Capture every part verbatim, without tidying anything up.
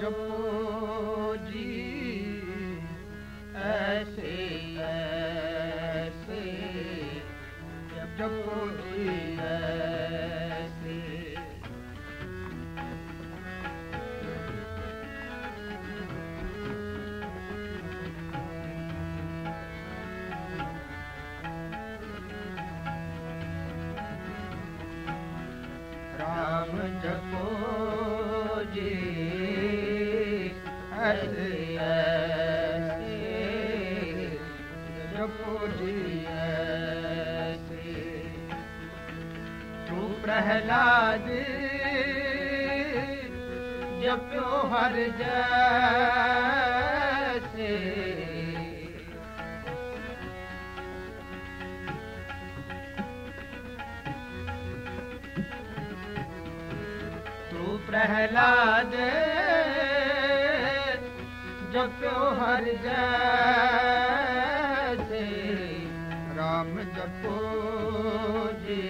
जपो जी ऐसे ऐसे जपो जी ऐसे। राम जपो जी ऐसे ऐसे जपो जी ऐसे। तू प्रहलाद जप्यो हर जैसे। प्रहलाद जप्यो हर जैसे। राम जपो जी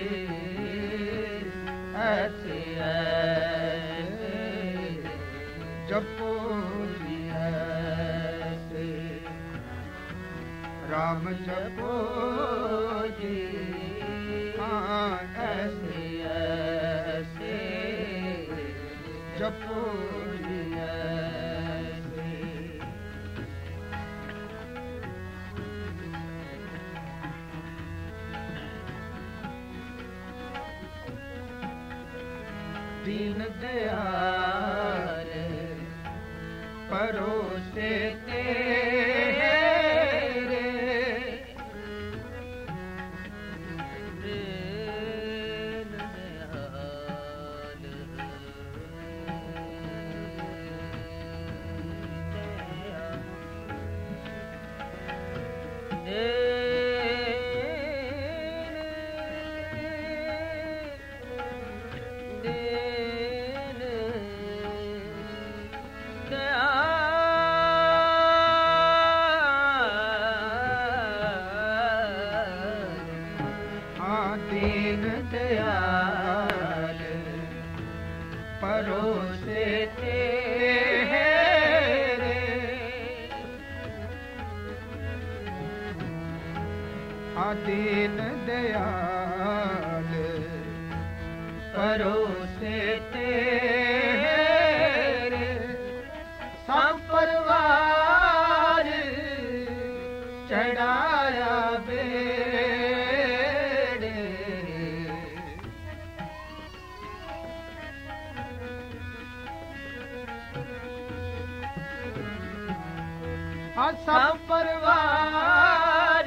ऐसे ऐसे जपो जी ऐसे। राम जपो जी हाँ ऐसे ऐसे जपो जी ऐसे। दीन दयाल परोसे तेरे। दीन दयाल दीन दयाल परोसे तेरे। हाँ दीन दयाल परोसे तेरे। संपरवार चढ़ाया बेड़े। हाँ संपरवार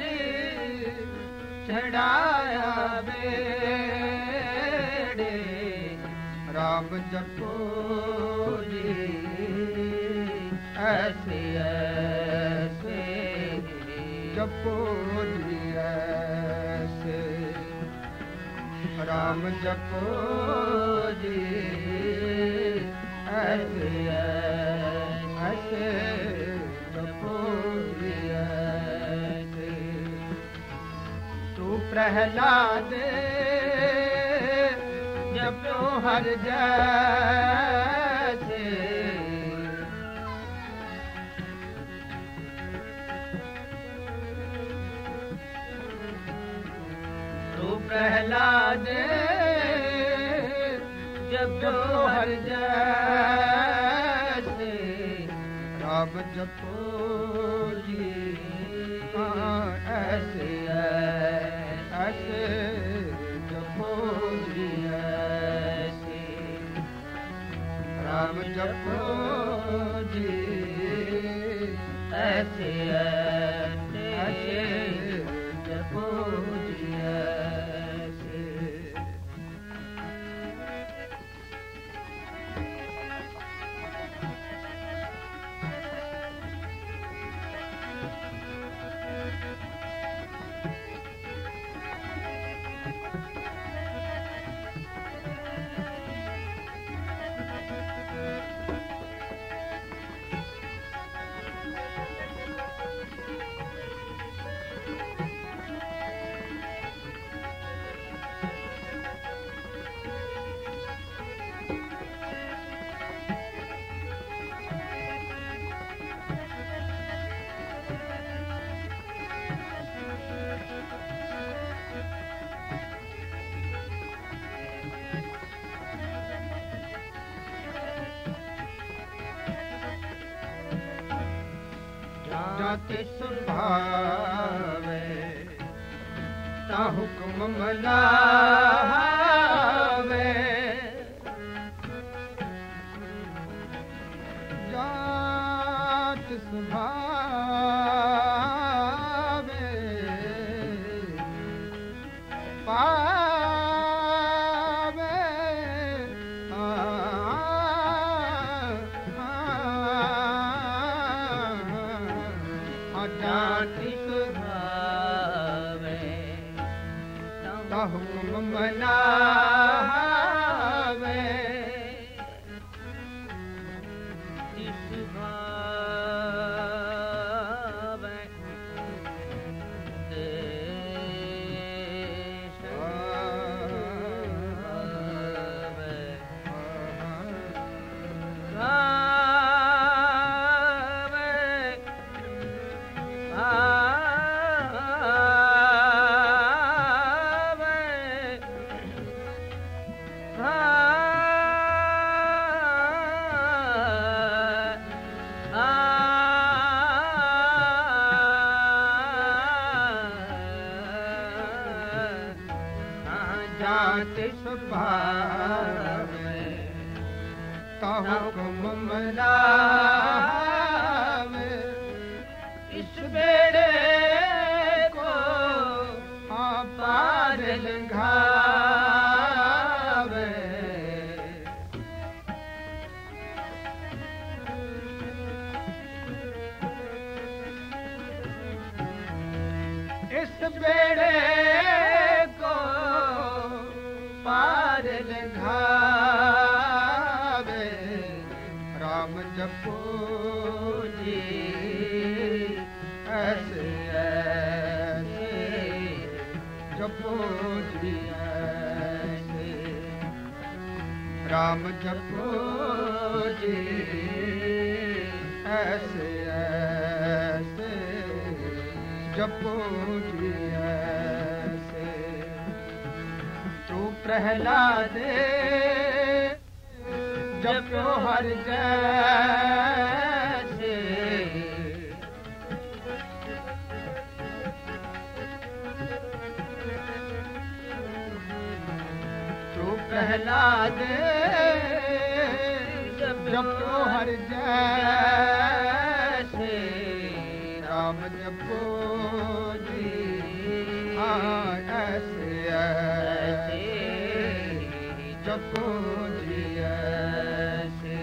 चढ़ाया बेड़े। राम जपो जी ऐसे ऐसे जपो जी ऐसे। राम जपो जी ऐसे ऐसे जपो जी ऐसे। तू प्रहलाद जप्यो हर जैसे। तू प्रहलाद जप्यो हर जैसे। राम जपो जी हाँ ऐसे ऐसे जपो जी ऐसे। राम जपो जी ऐसे ऐसे जपो जी ऐसे। तिस भावे ता हुक्म मनावे जात सुभावे पावे आ, आ, आ, जात सुभावे ता हुक्म मनावे तिस भावे ता हुक्म मनावे इस बेड़े को हाँ पार लंघावे इस बेड़े को पार लंघावे राम जपो जी ऐसे ऐसे जपो जी ऐसे राम जपो जी ऐसे ऐसे जपो जी ऐसे तू प्रहलाद जपो हर जैसे तू प्रहलाद जपो हर जैसे राम जपो जी हाँ ऐसे ऐसे जपो जी ऐसे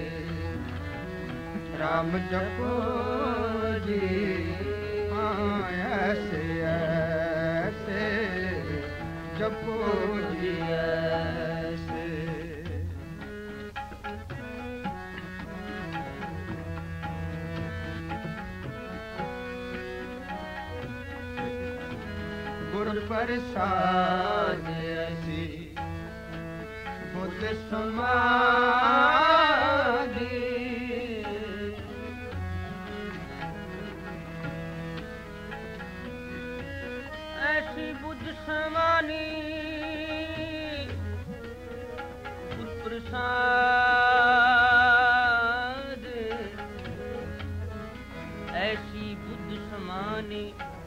राम जपो जी हाँ ऐसे ऐसे जपो जी ऐसे गुर प्रसाद ऐसी बुद्ध समाधि ऐसी बुद्ध समाधि गुर प्रसाद ऐसी बुद्ध समाधि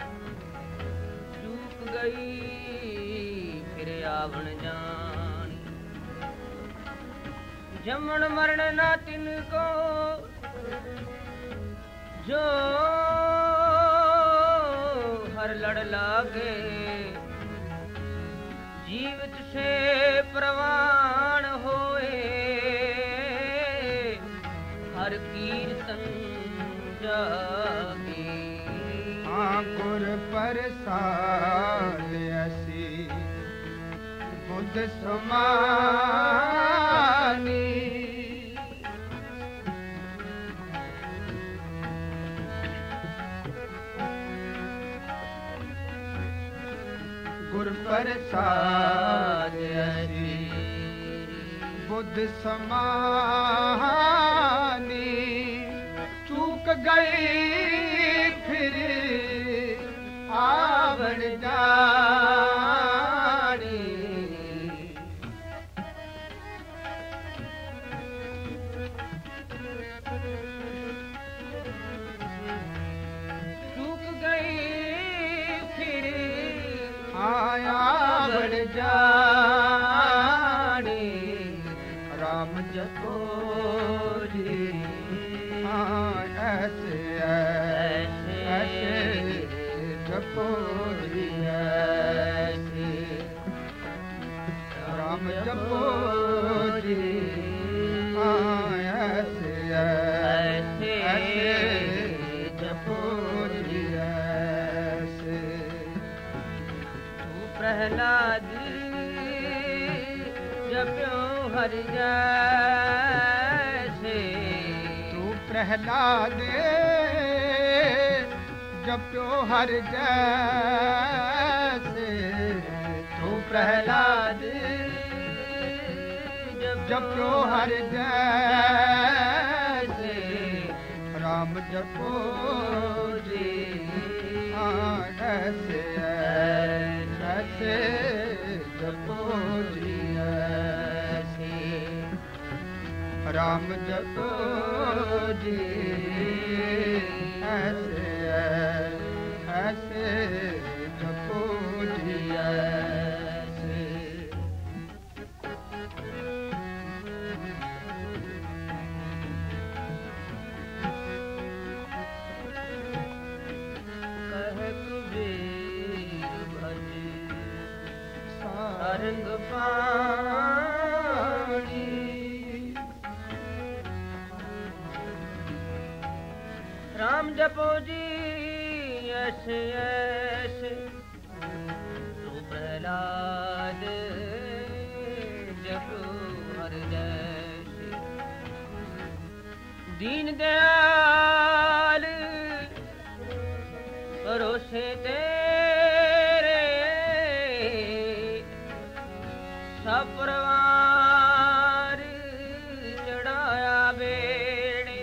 चूक गई फिर आवण जानी जमन मरण ना तिनको जो हर लड़ लागे जीवित से प्रवाण होए हर कीर्तन जागे हाँ गुर प्रसाद ऐसी बुद्ध समानी गुर प्रसाद ऐसी बुद्ध समानी चूक गई फिर आवण जानी जाने राम जपो जी हाँ ऐसे ऐसे ऐसे जपो जी ऐसे राम जपो जी हाँ ऐसे ऐसे ऐसे जपो जी ऐसे तू प्रहलाद जप्यो हर जैसे तू प्रहलाद जप्यो हर जैसे तू प्रहलाद जप्यो हर जैसे राम जपो जी हाँ ऐसे ऐसे जपो जी ऐसे राम जपो जी ऐसे ऐसे जपो जी ऐसे सारंग पानी राम जपो जी ऐसे ऐसे तू प्रहलाद जपो हर जैसे दीन दयाल भरोसे तेरे सब परिवार चढ़ाया बेड़े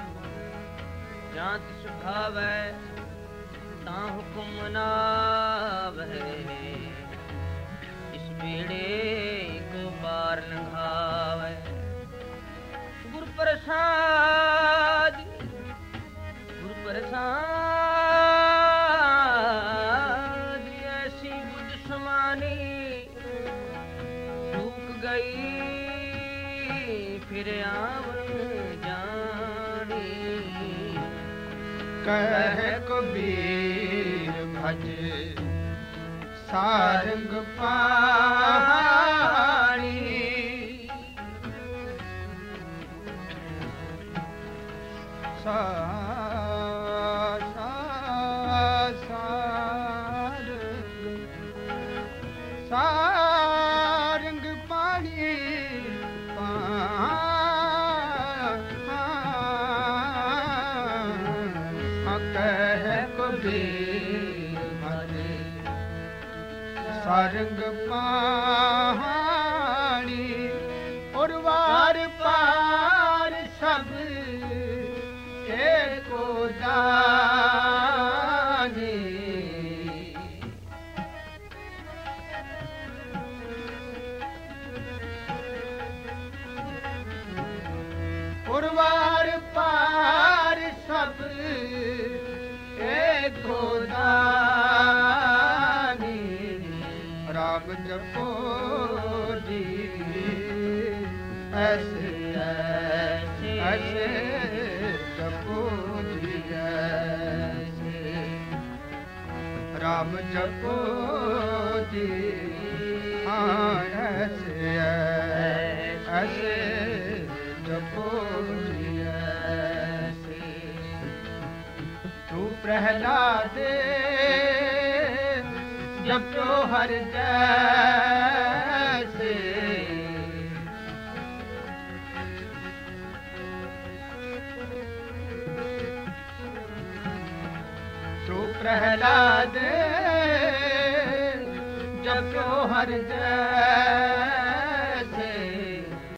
जात सुखावे ता हुक्म नावे इस बेड़े को पार लंघावे गुरु प्रसाद गुरु प्रसाद ऐसी बुद्ध समानी चूक गई फिर आव जानी कह कबीर भज सारंग पानी सा सा सारंग सारंग पानी कह कबीर भजे सारंग पानी और वार पार सब एको जाने और वार पार सब एको जाने राम जपो जी ऐसे ऐसे ऐसे जपो जी ऐसे राम जपो जी हाँ ऐसे ऐसे जपो जी ऐसे तू प्रहलाद जपो हर जैसे तू प्रहलाद जपो हर जैसे